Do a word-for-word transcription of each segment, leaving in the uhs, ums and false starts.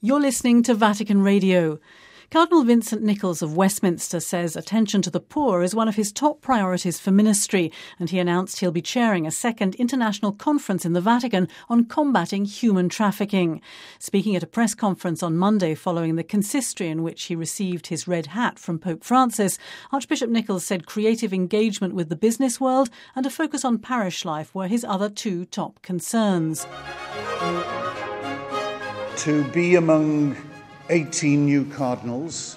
You're listening to Vatican Radio. Cardinal Vincent Nichols of Westminster says attention to the poor is one of his top priorities for ministry, and he announced he'll be chairing a second international conference in the Vatican on combating human trafficking. Speaking at a press conference on Monday following the consistory in which he received his red hat from Pope Francis, Archbishop Nichols said creative engagement with the business world and a focus on parish life were his other two top concerns. To be among eighteen new cardinals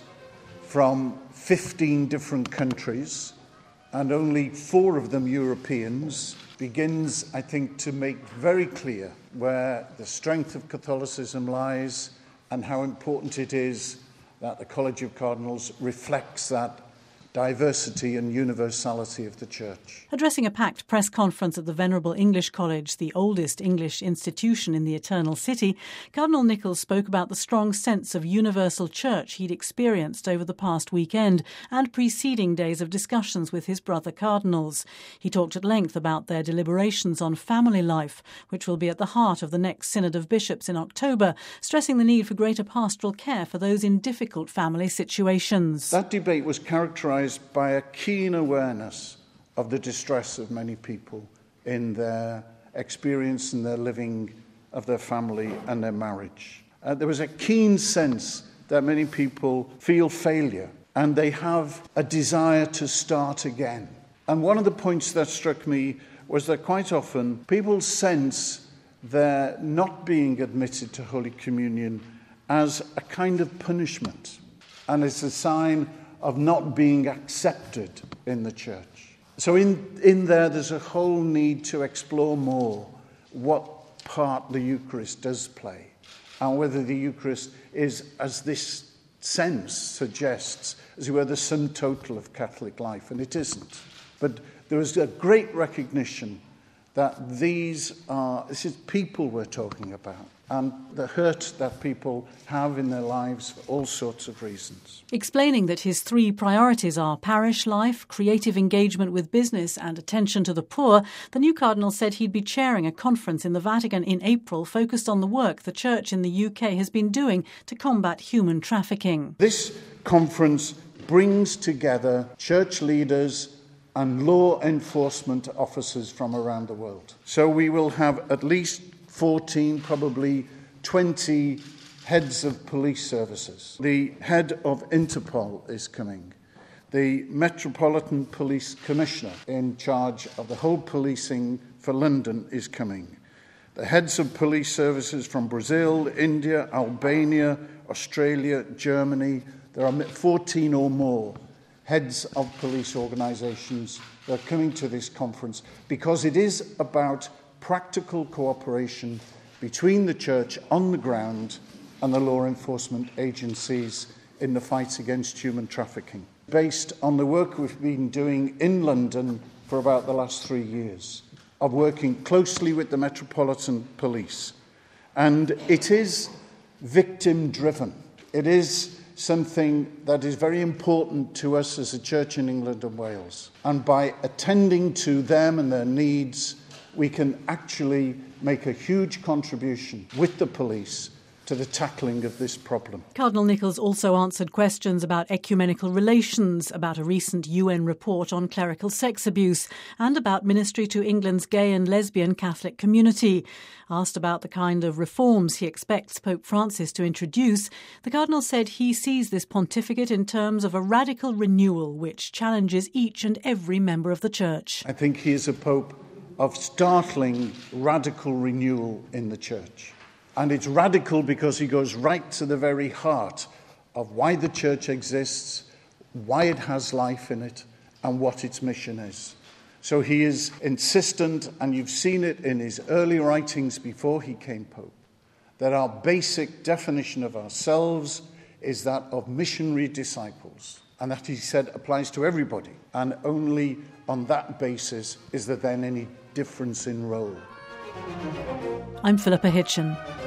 from fifteen different countries, and only four of them Europeans, begins, I think, to make very clear where the strength of Catholicism lies and how important it is that the College of Cardinals reflects that diversity and universality of the Church. Addressing a packed press conference at the Venerable English College, the oldest English institution in the Eternal City, Cardinal Nichols spoke about the strong sense of universal church he'd experienced over the past weekend and preceding days of discussions with his brother cardinals. He talked at length about their deliberations on family life, which will be at the heart of the next Synod of Bishops in October, stressing the need for greater pastoral care for those in difficult family situations. That debate was characterised by a keen awareness of the distress of many people in their experience and their living of their family and their marriage. Uh, there was a keen sense that many people feel failure and they have a desire to start again. And one of the points that struck me was that quite often people sense their not being admitted to Holy Communion as a kind of punishment, and it's a sign of not being accepted in the Church. So in, in there, there's a whole need to explore more what part the Eucharist does play, and whether the Eucharist is, as this sense suggests, as it were, the sum total of Catholic life, and it isn't. But there is a great recognition that these are, this is people we're talking about, and the hurt that people have in their lives for all sorts of reasons. Explaining that his three priorities are parish life, creative engagement with business and attention to the poor, the new cardinal said he'd be chairing a conference in the Vatican in April focused on the work the Church in the U K has been doing to combat human trafficking. This conference brings together church leaders and law enforcement officers from around the world. So we will have at least fourteen, probably twenty heads of police services. The head of Interpol is coming. The Metropolitan Police Commissioner in charge of the whole policing for London is coming. The heads of police services from Brazil, India, Albania, Australia, Germany. There are fourteen or more heads of police organisations that are coming to this conference because it is about practical cooperation between the Church on the ground and the law enforcement agencies in the fight against human trafficking, based on the work we've been doing in London for about the last three years, of working closely with the Metropolitan Police. And it is victim-driven. It is something that is very important to us as a church in England and Wales. And by attending to them and their needs, we can actually make a huge contribution with the police to the tackling of this problem. Cardinal Nichols also answered questions about ecumenical relations, about a recent U N report on clerical sex abuse, and about ministry to England's gay and lesbian Catholic community. Asked about the kind of reforms he expects Pope Francis to introduce, the Cardinal said he sees this pontificate in terms of a radical renewal which challenges each and every member of the Church. I think he is a Pope of startling radical renewal in the Church. And it's radical because he goes right to the very heart of why the Church exists, why it has life in it, and what its mission is. So he is insistent, and you've seen it in his early writings before he came Pope, that our basic definition of ourselves is that of missionary disciples. And that, he said, applies to everybody. And only on that basis is there then any difference in role. I'm Philippa Hitchen.